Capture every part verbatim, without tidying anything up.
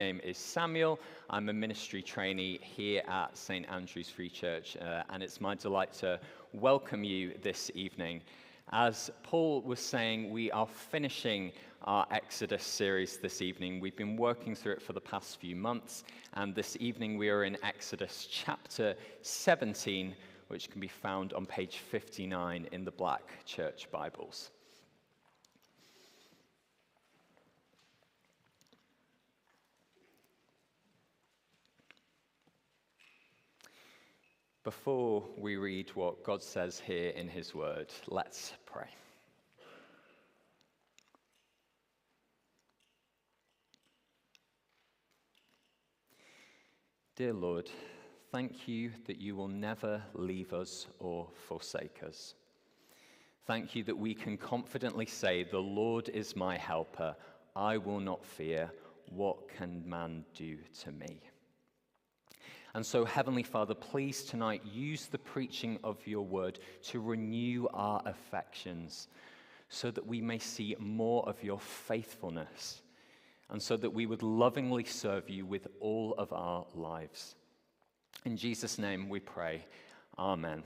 name is Samuel. I'm a ministry trainee here at Saint Andrew's Free Church, uh, and it's my delight to welcome you this evening. As Paul was saying, we are finishing our Exodus series this evening. We've been working through it for the past few months, and this evening we are in Exodus chapter seventeen, which can be found on page fifty-nine in the Black Church Bibles. Before we read what God says here in his word, let's pray. Dear Lord, thank you that you will never leave us or forsake us. Thank you that we can confidently say, the Lord is my helper. I will not fear. What can man do to me? And so, Heavenly Father, please tonight use the preaching of your word to renew our affections so that we may see more of your faithfulness and so that we would lovingly serve you with all of our lives. In Jesus' name we pray, amen.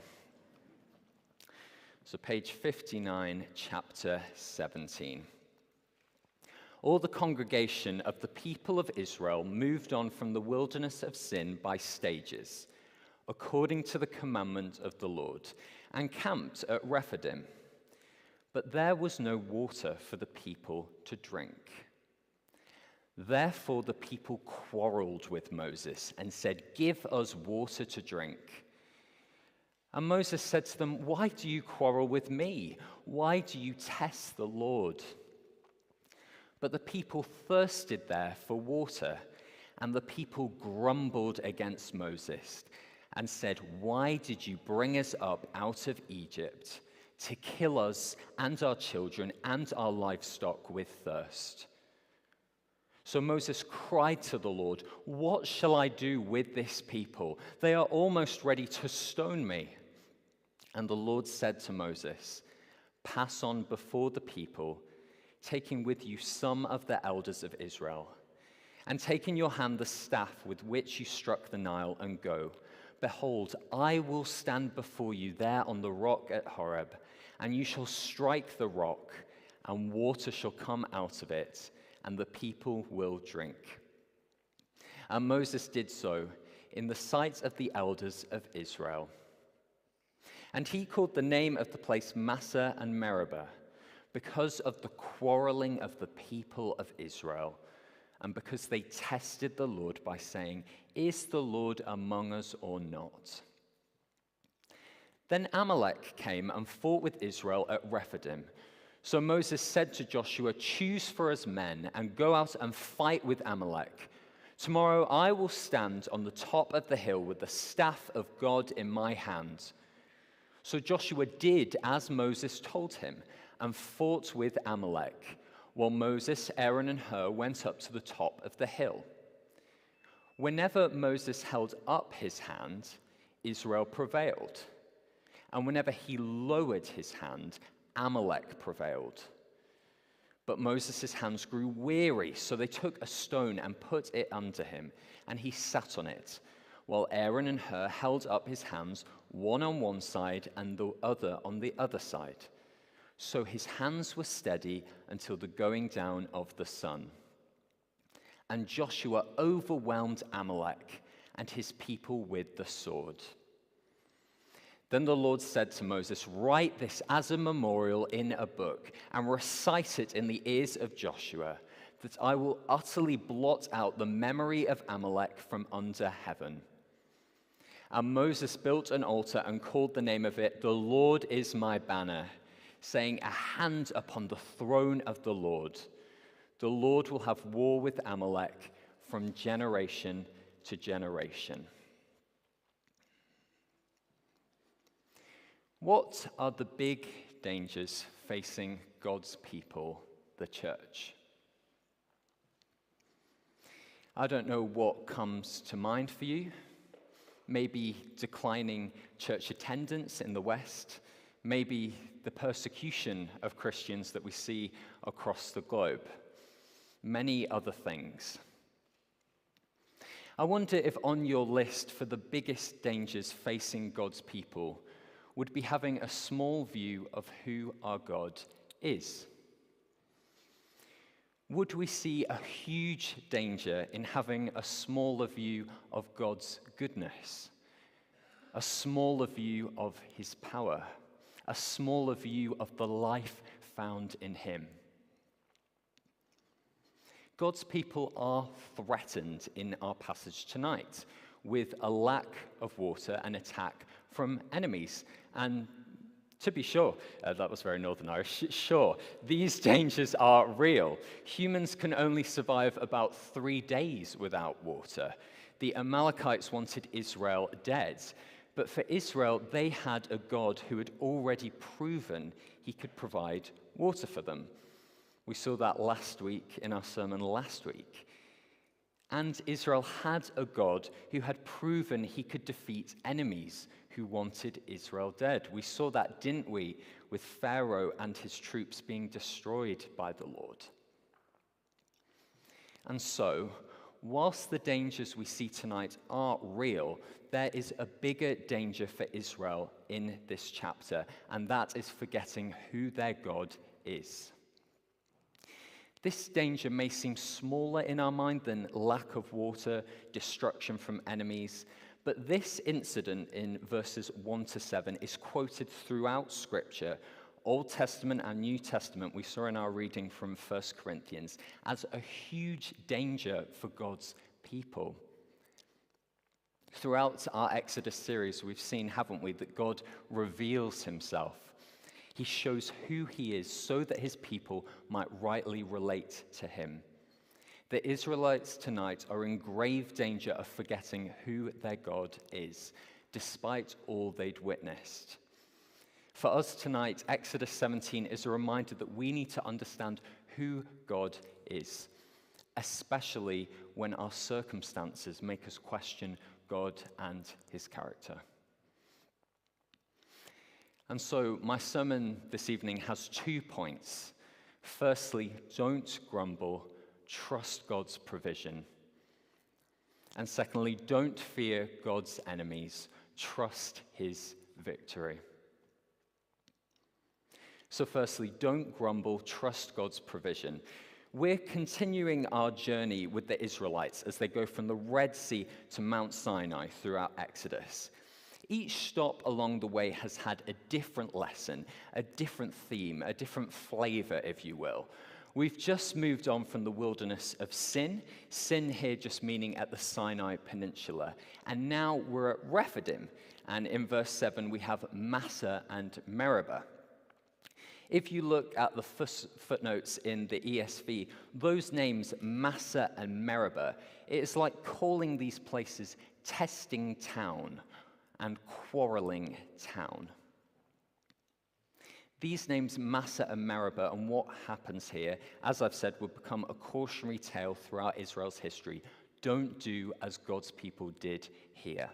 So page fifty-nine, chapter seventeen. All the congregation of the people of Israel moved on from the wilderness of Sin by stages, according to the commandment of the Lord, and camped at Rephidim. But there was no water for the people to drink. Therefore the people quarreled with Moses and said, "Give us water to drink." And Moses said to them, "Why do you quarrel with me? Why do you test the Lord?" But the people thirsted there for water, and the people grumbled against Moses and said, "Why did you bring us up out of Egypt to kill us and our children and our livestock with thirst?" So Moses cried to the Lord, "What shall I do with this people? They are almost ready to stone me." And the Lord said to Moses, "Pass on before the people, taking with you some of the elders of Israel, and take in your hand the staff with which you struck the Nile, and go. Behold, I will stand before you there on the rock at Horeb, and you shall strike the rock, and water shall come out of it, and the people will drink." And Moses did so in the sight of the elders of Israel. And he called the name of the place Massah and Meribah, because of the quarreling of the people of Israel, and because they tested the Lord by saying, "Is the Lord among us or not?" Then Amalek came and fought with Israel at Rephidim. So Moses said to Joshua, "Choose for us men and go out and fight with Amalek. Tomorrow I will stand on the top of the hill with the staff of God in my hand." So Joshua did as Moses told him, and fought with Amalek, while Moses, Aaron, and Hur went up to the top of the hill. Whenever Moses held up his hand, Israel prevailed. And whenever he lowered his hand, Amalek prevailed. But Moses' hands grew weary, so they took a stone and put it under him, and he sat on it, while Aaron and Hur held up his hands, one on one side and the other on the other side. So his hands were steady until the going down of the sun. And Joshua overwhelmed Amalek and his people with the sword. Then the Lord said to Moses, "Write this as a memorial in a book and recite it in the ears of Joshua, that I will utterly blot out the memory of Amalek from under heaven." And Moses built an altar and called the name of it, "The Lord is my banner," saying, "A hand upon the throne of the Lord. The Lord will have war with Amalek from generation to generation." What are the big dangers facing God's people, the church? I don't know what comes to mind for you. Maybe declining church attendance in the West. Maybe the persecution of Christians that we see across the globe. Many other things. I wonder if on your list for the biggest dangers facing God's people would be having a small view of who our God is. Would we see a huge danger in having a smaller view of God's goodness, a smaller view of his power, a smaller view of the life found in him? God's people are threatened in our passage tonight with a lack of water and attack from enemies. And to be sure, uh, that was very Northern Irish, sure, these dangers are real. Humans can only survive about three days without water. The Amalekites wanted Israel dead, but for Israel, they had a God who had already proven he could provide water for them. We saw that last week in our sermon last week. And Israel had a God who had proven he could defeat enemies who wanted Israel dead. We saw that, didn't we, with Pharaoh and his troops being destroyed by the Lord. And so, whilst the dangers we see tonight are real, there is a bigger danger for Israel in this chapter, and that is forgetting who their God is. This danger may seem smaller in our mind than lack of water, destruction from enemies, but this incident in verses one to seven is quoted throughout Scripture, Old Testament and New Testament, we saw in our reading from First Corinthians, as a huge danger for God's people. Throughout our Exodus series, we've seen, haven't we, that God reveals himself. He shows who he is so that his people might rightly relate to him. The Israelites tonight are in grave danger of forgetting who their God is, despite all they'd witnessed. For us tonight, Exodus seventeen is a reminder that we need to understand who God is, especially when our circumstances make us question God and his character. And so my sermon this evening has two points. Firstly, don't grumble, trust God's provision. And secondly, don't fear God's enemies, trust his victory. So firstly, don't grumble, trust God's provision. We're continuing our journey with the Israelites as they go from the Red Sea to Mount Sinai throughout Exodus. Each stop along the way has had a different lesson, a different theme, a different flavor, if you will. We've just moved on from the wilderness of Sin, Sin here just meaning at the Sinai Peninsula, and now we're at Rephidim, and in verse seven we have Massah and Meribah. If you look at the footnotes in the E S V, those names, Massah and Meribah, it's like calling these places testing town and quarreling town. These names, Massah and Meribah, and what happens here, as I've said, will become a cautionary tale throughout Israel's history. Don't do as God's people did here.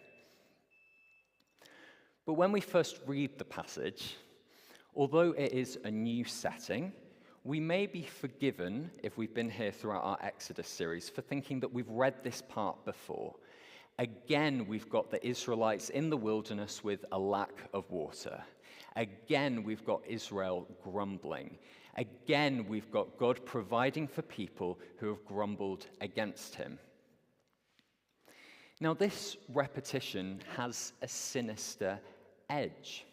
But when we first read the passage, although it is a new setting, we may be forgiven, if we've been here throughout our Exodus series, for thinking that we've read this part before. Again, we've got the Israelites in the wilderness with a lack of water. Again, we've got Israel grumbling. Again, we've got God providing for people who have grumbled against him. Now, this repetition has a sinister edge.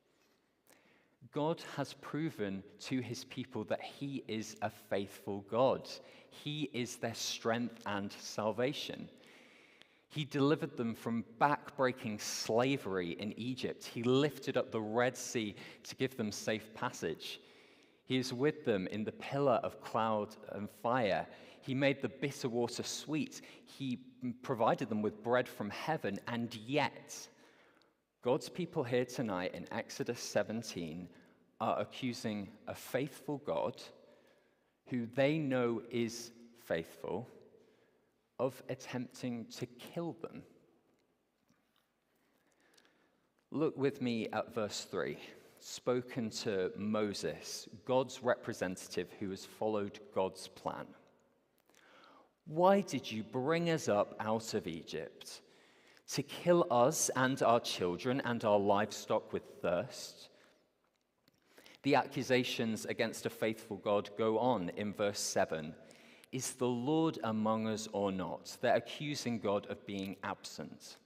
God has proven to his people that he is a faithful God. He is their strength and salvation. He delivered them from back-breaking slavery in Egypt. He lifted up the Red Sea to give them safe passage. He is with them in the pillar of cloud and fire. He made the bitter water sweet. He provided them with bread from heaven. And yet, God's people here tonight in Exodus seventeen are accusing a faithful God, who they know is faithful, of attempting to kill them. Look with me at verse three, spoken to Moses, God's representative who has followed God's plan. Why did you bring us up out of Egypt? To kill us and our children and our livestock with thirst? The accusations against a faithful God go on in verse seven. Is the Lord among us or not? They're accusing God of being absent.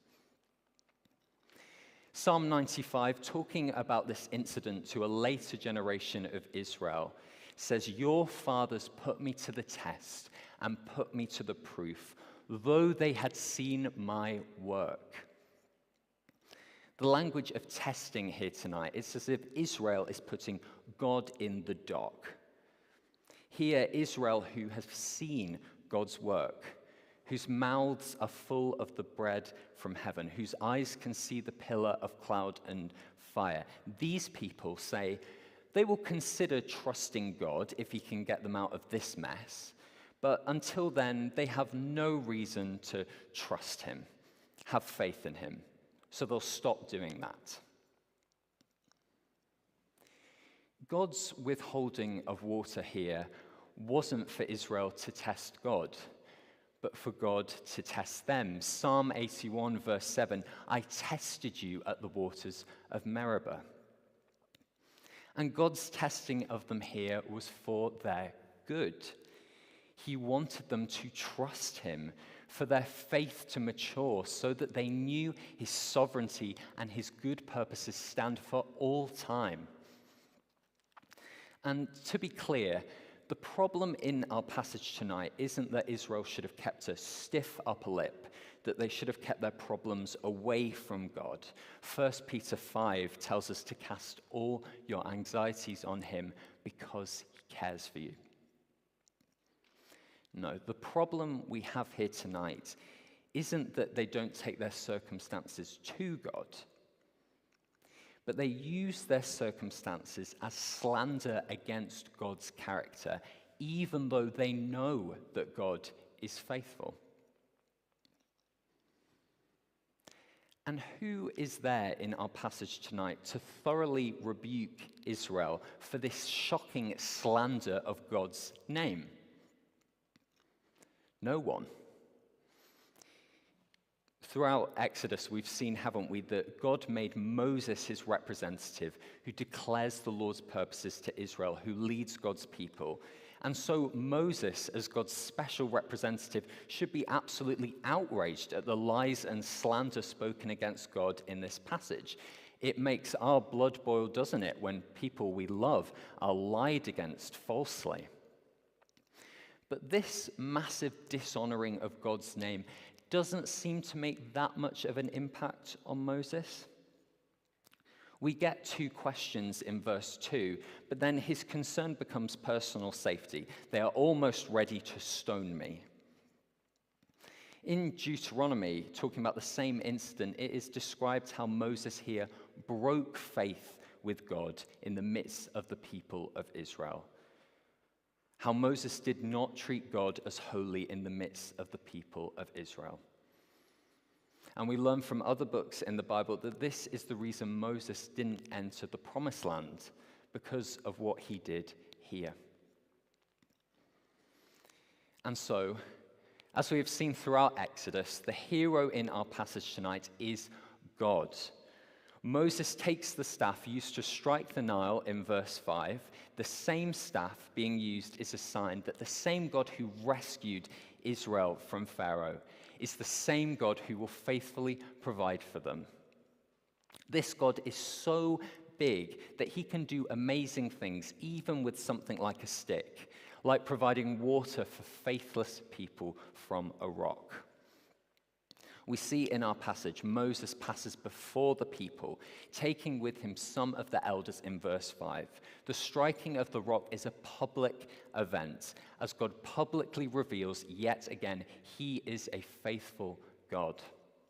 Psalm ninety-five, talking about this incident to a later generation of Israel, says, "Your fathers put me to the test and put me to the proof, though they had seen my work." The language of testing here tonight is as if Israel is putting God in the dock. Here, Israel, who has seen God's work, whose mouths are full of the bread from heaven, whose eyes can see the pillar of cloud and fire. These people say they will consider trusting God if he can get them out of this mess, but until then, they have no reason to trust him, have faith in him, so they'll stop doing that. God's withholding of water here wasn't for Israel to test God, but for God to test them. Psalm eighty-one, verse seven, "I tested you at the waters of Meribah." And God's testing of them here was for their good. He wanted them to trust him, for their faith to mature, so that they knew his sovereignty and his good purposes stand for all time. And to be clear, the problem in our passage tonight isn't that Israel should have kept a stiff upper lip, that they should have kept their problems away from God. First Peter five tells us to cast all your anxieties on him because he cares for you. No, the problem we have here tonight isn't that they don't take their circumstances to God, but they use their circumstances as slander against God's character, even though they know that God is faithful. And who is there in our passage tonight to thoroughly rebuke Israel for this shocking slander of God's name? No one. Throughout Exodus, we've seen, haven't we, that God made Moses his representative who declares the Lord's purposes to Israel, who leads God's people. And so Moses, as God's special representative, should be absolutely outraged at the lies and slander spoken against God in this passage. It makes our blood boil, doesn't it, when people we love are lied against falsely. But this massive dishonoring of God's name doesn't seem to make that much of an impact on Moses. We get two questions in verse two, but then his concern becomes personal safety. They are almost ready to stone me. In Deuteronomy, talking about the same incident, it is described how Moses here broke faith with God in the midst of the people of Israel. How Moses did not treat God as holy in the midst of the people of Israel. And we learn from other books in the Bible that this is the reason Moses didn't enter the promised land, because of what he did here. And so, as we have seen throughout Exodus, the hero in our passage tonight is God. Moses takes the staff used to strike the Nile in verse five. The same staff being used is a sign that the same God who rescued Israel from Pharaoh is the same God who will faithfully provide for them. This God is so big that he can do amazing things, even with something like a stick, like providing water for faithless people from a rock. We see in our passage, Moses passes before the people, taking with him some of the elders in verse five. The striking of the rock is a public event, as God publicly reveals yet again, he is a faithful God.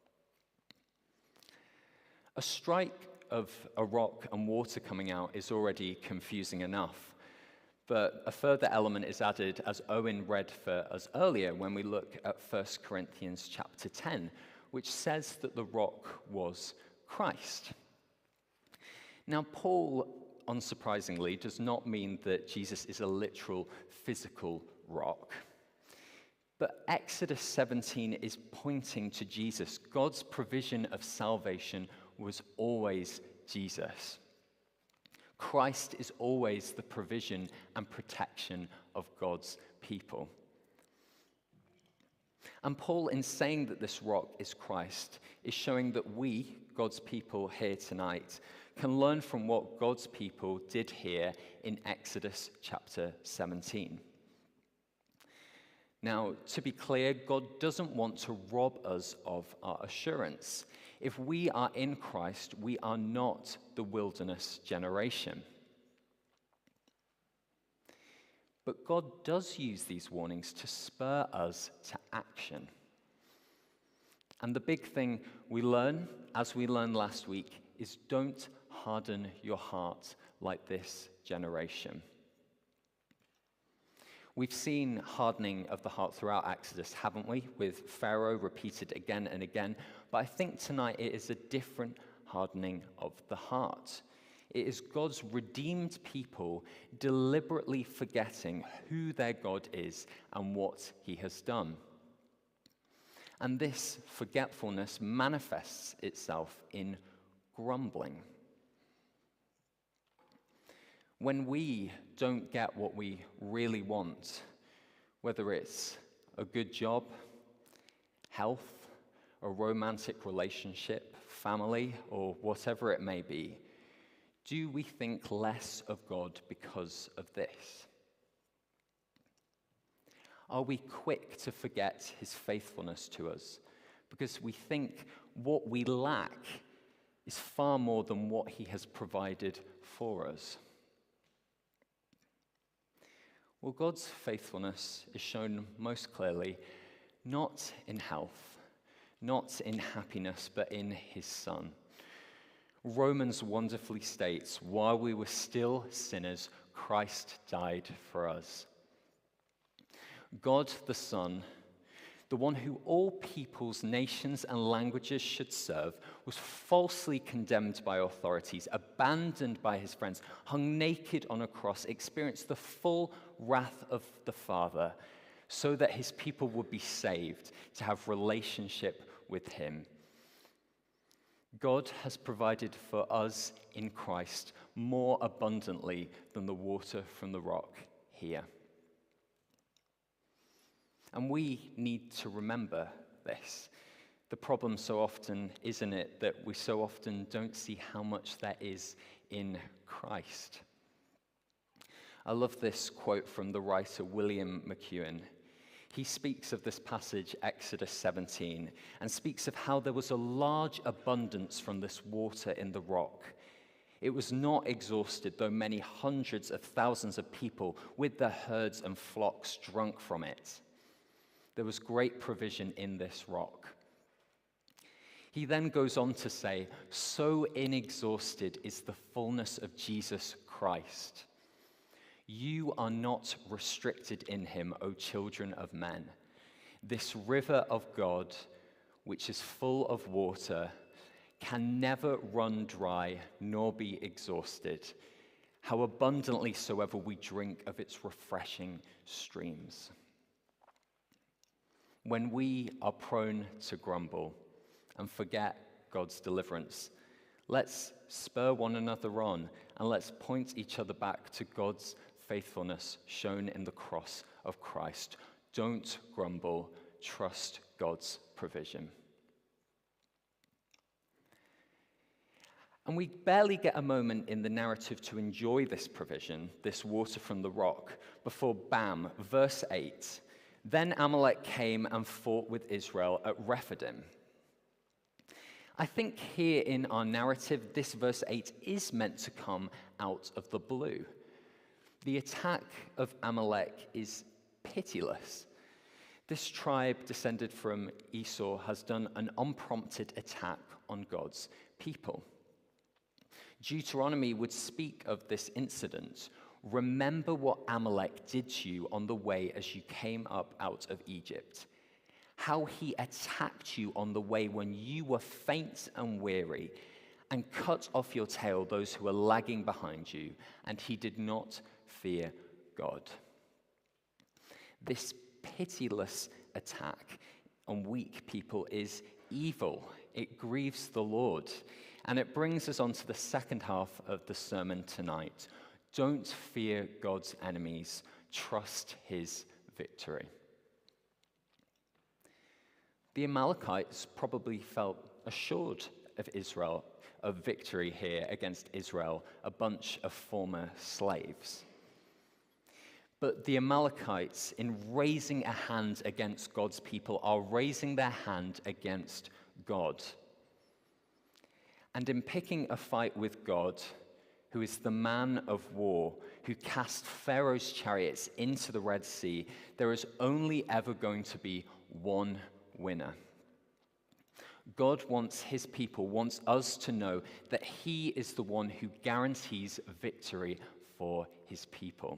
A strike of a rock and water coming out is already confusing enough. But a further element is added, as Owen read for us earlier, when we look at First Corinthians chapter ten, which says that the rock was Christ. Now, Paul, unsurprisingly, does not mean that Jesus is a literal physical rock. But Exodus seventeen is pointing to Jesus. God's provision of salvation was always Jesus. Christ is always the provision and protection of God's people. And Paul, in saying that this rock is Christ, is showing that we, God's people here tonight, can learn from what God's people did here in Exodus chapter seventeen. Now, to be clear, God doesn't want to rob us of our assurance. If we are in Christ, we are not the wilderness generation. But God does use these warnings to spur us to action. And the big thing we learn, as we learned last week, is don't harden your heart like this generation. We've seen hardening of the heart throughout Exodus, haven't we? With Pharaoh repeated again and again. But I think tonight it is a different hardening of the heart. It is God's redeemed people deliberately forgetting who their God is and what he has done. And this forgetfulness manifests itself in grumbling. When we don't get what we really want, whether it's a good job, health, a romantic relationship, family, or whatever it may be, do we think less of God because of this? Are we quick to forget his faithfulness to us because we think what we lack is far more than what he has provided for us? Well, God's faithfulness is shown most clearly not in health, not in happiness, but in his Son. Romans wonderfully states, while we were still sinners, Christ died for us. God the Son, the one who all peoples, nations, and languages should serve, was falsely condemned by authorities, abandoned by his friends, hung naked on a cross, experienced the full wrath of the Father, so that his people would be saved, to have relationship with him. God has provided for us in Christ more abundantly than the water from the rock here. And we need to remember this. The problem so often, isn't it, that we so often don't see how much there is in Christ. I love this quote from the writer William McEwen. He speaks of this passage, Exodus seventeen, and speaks of how there was a large abundance from this water in the rock. It was not exhausted, though many hundreds of thousands of people with their herds and flocks drunk from it. There was great provision in this rock. He then goes on to say, so inexhausted is the fullness of Jesus Christ. You are not restricted in him, O children of men. This river of God, which is full of water, can never run dry nor be exhausted, how abundantly soever we drink of its refreshing streams. When we are prone to grumble and forget God's deliverance, let's spur one another on and let's point each other back to God's faithfulness shown in the cross of Christ. Don't grumble, trust God's provision. And we barely get a moment in the narrative to enjoy this provision, this water from the rock, before bam, verse eight. Then Amalek came and fought with Israel at Rephidim. I think here in our narrative, this verse eight is meant to come out of the blue. The attack of Amalek is pitiless. This tribe descended from Esau has done an unprompted attack on God's people. Deuteronomy would speak of this incident. Remember what Amalek did to you on the way as you came up out of Egypt. How he attacked you on the way when you were faint and weary, and cut off your tail those who were lagging behind you, and he did not fear God. This pitiless attack on weak people is evil. It grieves the Lord. And it brings us on to the second half of the sermon tonight. Don't fear God's enemies. Trust his victory. The Amalekites probably felt assured of Israel, of victory here against Israel, a bunch of former slaves. But the Amalekites, in raising a hand against God's people, are raising their hand against God. And in picking a fight with God, who is the man of war, who cast Pharaoh's chariots into the Red Sea, there is only ever going to be one winner. God wants his people, wants us to know that he is the one who guarantees victory for his people.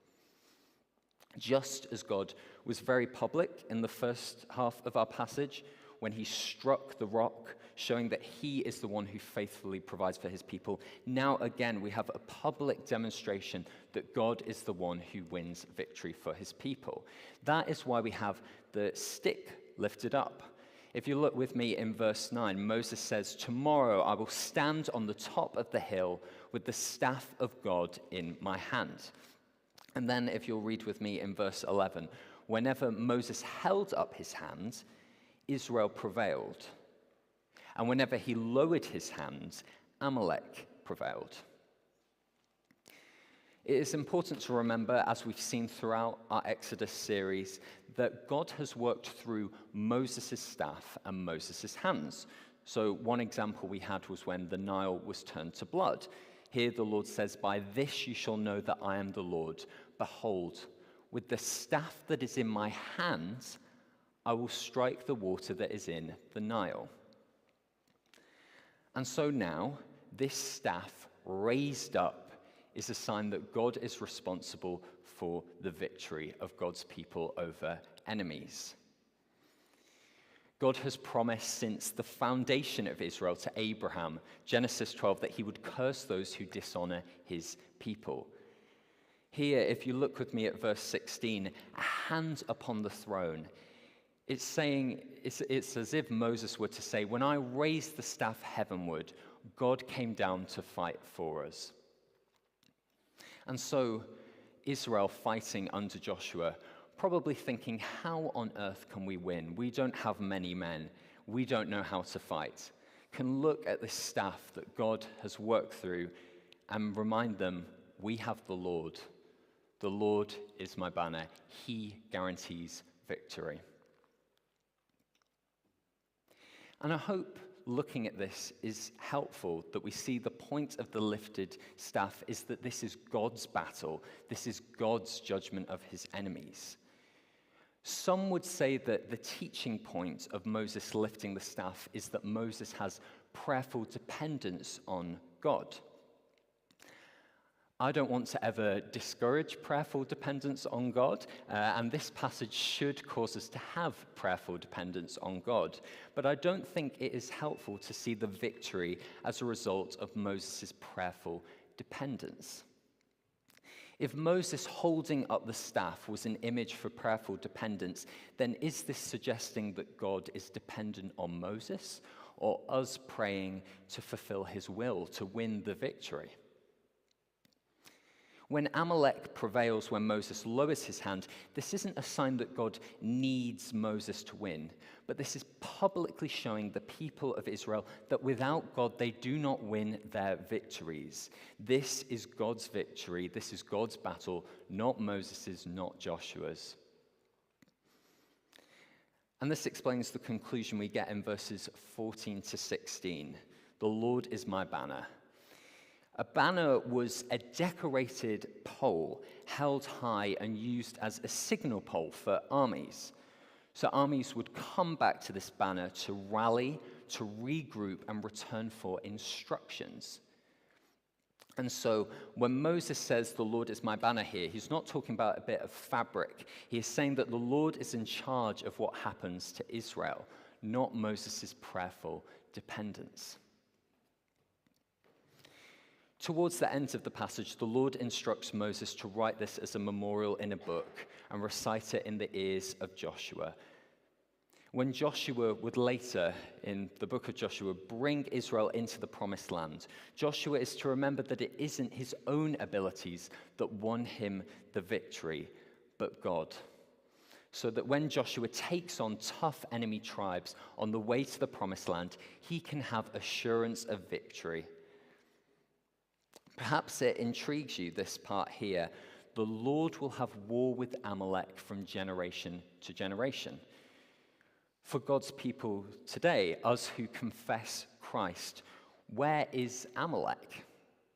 Just as God was very public in the first half of our passage, when he struck the rock, showing that he is the one who faithfully provides for his people, now again we have a public demonstration that God is the one who wins victory for his people. That is why we have the stick lifted up. If you look with me in verse nine, Moses says, "Tomorrow I will stand on the top of the hill with the staff of God in my hand." And then if you'll read with me in verse eleven, whenever Moses held up his hand, Israel prevailed. And whenever he lowered his hand, Amalek prevailed. It is important to remember, as we've seen throughout our Exodus series, that God has worked through Moses' staff and Moses' hands. So one example we had was when the Nile was turned to blood. Here the Lord says, "By this you shall know that I am the Lord. Behold, with the staff that is in my hand, I will strike the water that is in the Nile." And so now, this staff raised up is a sign that God is responsible for the victory of God's people over enemies. God has promised since the foundation of Israel to Abraham, Genesis twelve, that he would curse those who dishonor his people. Here, if you look with me at verse sixteen, a hand upon the throne, it's saying, it's, it's as if Moses were to say, when I raised the staff heavenward, God came down to fight for us. And so, Israel fighting under Joshua, probably thinking, how on earth can we win? We don't have many men. We don't know how to fight. Can look at this staff that God has worked through and remind them, we have the Lord. The Lord is my banner. He guarantees victory. And I hope looking at this is helpful, that we see the point of the lifted staff is that this is God's battle. This is God's judgment of his enemies. Some would say that the teaching point of Moses lifting the staff is that Moses has prayerful dependence on God. I don't want to ever discourage prayerful dependence on God, uh, and this passage should cause us to have prayerful dependence on God. But I don't think it is helpful to see the victory as a result of Moses' prayerful dependence. If Moses holding up the staff was an image for prayerful dependence, then is this suggesting that God is dependent on Moses, or us praying to fulfill his will, to win the victory? When Amalek prevails when Moses lowers his hand, this isn't a sign that God needs Moses to win, but this is publicly showing the people of Israel that without God, they do not win their victories. This is God's victory. This is God's battle, not Moses's, not Joshua's. And this explains the conclusion we get in verses fourteen to sixteen. The Lord is my banner. A banner was a decorated pole held high and used as a signal pole for armies. So armies would come back to this banner to rally, to regroup, and return for instructions. And so when Moses says, "The Lord is my banner" here, he's not talking about a bit of fabric. He is saying that the Lord is in charge of what happens to Israel, not Moses' prayerful dependence. Towards the end of the passage, the Lord instructs Moses to write this as a memorial in a book and recite it in the ears of Joshua. When Joshua would later, in the book of Joshua, bring Israel into the promised land, Joshua is to remember that it isn't his own abilities that won him the victory, but God. So that when Joshua takes on tough enemy tribes on the way to the promised land, he can have assurance of victory. Perhaps it intrigues you, this part here. The Lord will have war with Amalek from generation to generation. For God's people today, us who confess Christ, where is Amalek?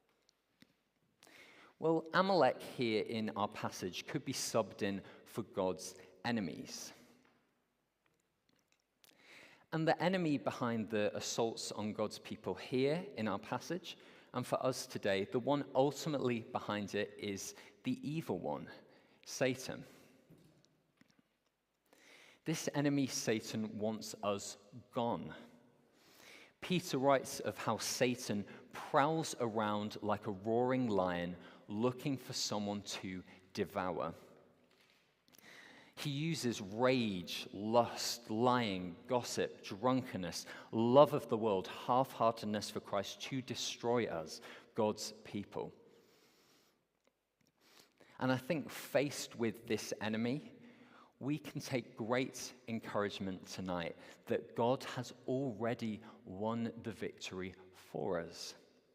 Well, Amalek here in our passage could be subbed in for God's enemies. And the enemy behind the assaults on God's people here in our passage, and for us today, the one ultimately behind it is the evil one, Satan. This enemy, Satan, wants us gone. Peter writes of how Satan prowls around like a roaring lion looking for someone to devour. He uses rage, lust, lying, gossip, drunkenness, love of the world, half-heartedness for Christ to destroy us, God's people. And I think faced with this enemy, we can take great encouragement tonight that God has already won the victory for us.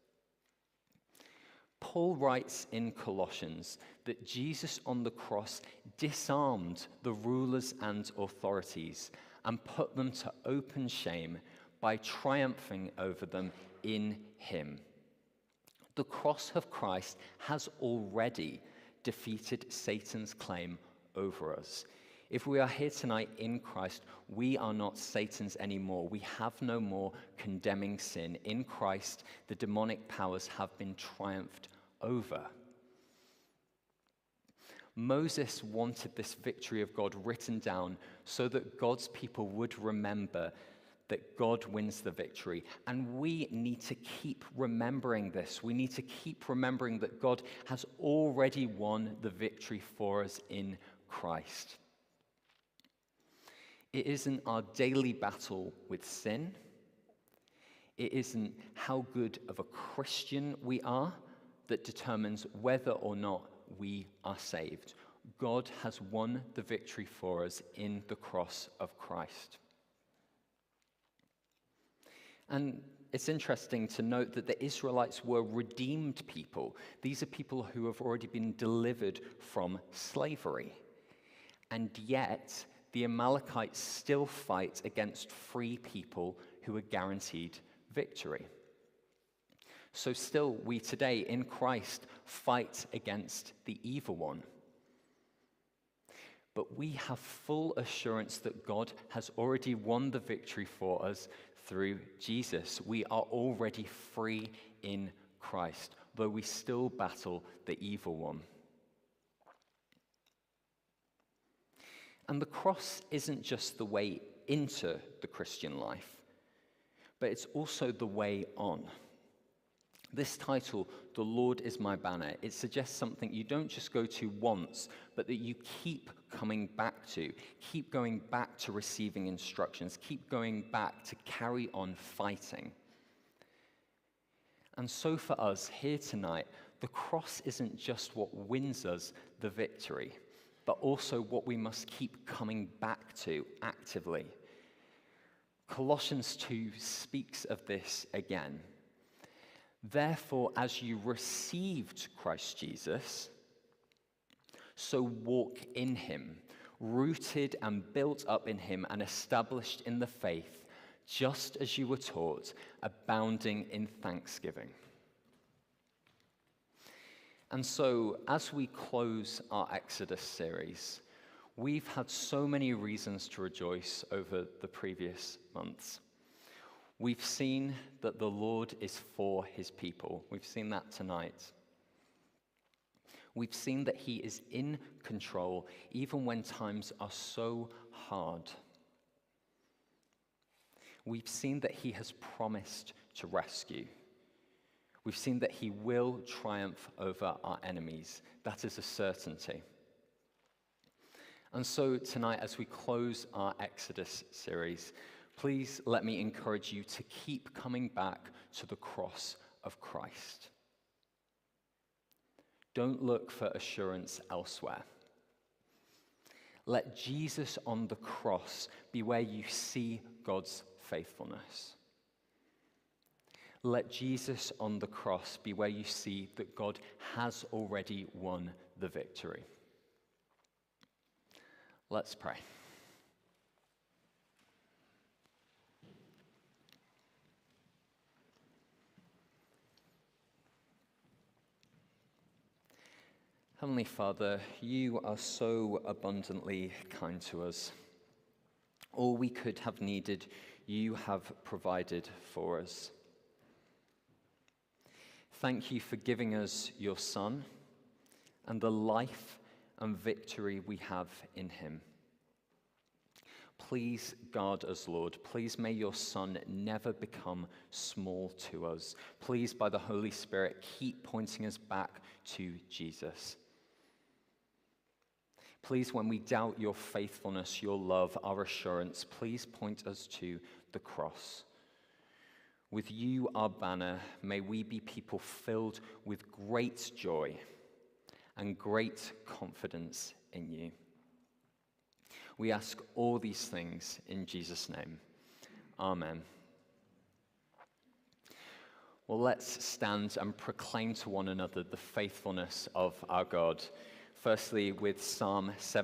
Paul writes in Colossians that Jesus on the cross disarmed the rulers and authorities and put them to open shame by triumphing over them in him. The cross of Christ has already defeated Satan's claim over us. If we are here tonight in Christ, we are not Satan's anymore. We have no more condemning sin. In Christ, the demonic powers have been triumphed over. Moses wanted this victory of God written down so that God's people would remember that God wins the victory. And we need to keep remembering this. We need to keep remembering that God has already won the victory for us in Christ. It isn't our daily battle with sin. It isn't how good of a Christian we are that determines whether or not we are saved. God has won the victory for us in the cross of Christ. And it's interesting to note that the Israelites were redeemed people. These are people who have already been delivered from slavery. And yet, the Amalekites still fight against free people who are guaranteed victory. So still, we today in Christ fight against the evil one. But we have full assurance that God has already won the victory for us through Jesus. We are already free in Christ, though we still battle the evil one. And the cross isn't just the way into the Christian life, but it's also the way on. This title, The Lord is My Banner, it suggests something you don't just go to once, but that you keep coming back to. Keep going back to receiving instructions. Keep going back to carry on fighting. And so for us here tonight, the cross isn't just what wins us the victory, but also what we must keep coming back to actively. Colossians two speaks of this again. Therefore, as you received Christ Jesus, so walk in him, rooted and built up in him and established in the faith, just as you were taught, abounding in thanksgiving. And so, as we close our Exodus series, we've had so many reasons to rejoice over the previous months. We've seen that the Lord is for his people. We've seen that tonight. We've seen that he is in control, even when times are so hard. We've seen that he has promised to rescue. We've seen that he will triumph over our enemies. That is a certainty. And so tonight, as we close our Exodus series, please let me encourage you to keep coming back to the cross of Christ. Don't look for assurance elsewhere. Let Jesus on the cross be where you see God's faithfulness. Let Jesus on the cross be where you see that God has already won the victory. Let's pray. Heavenly Father, you are so abundantly kind to us. All we could have needed, you have provided for us. Thank you for giving us your Son and the life and victory we have in him. Please guard us, Lord. Please may your Son never become small to us. Please, by the Holy Spirit, keep pointing us back to Jesus. Please, when we doubt your faithfulness, your love, our assurance, please point us to the cross. With you, our banner, may we be people filled with great joy and great confidence in you. We ask all these things in Jesus' name. Amen. Well, let's stand and proclaim to one another the faithfulness of our God. Firstly, with Psalm seven.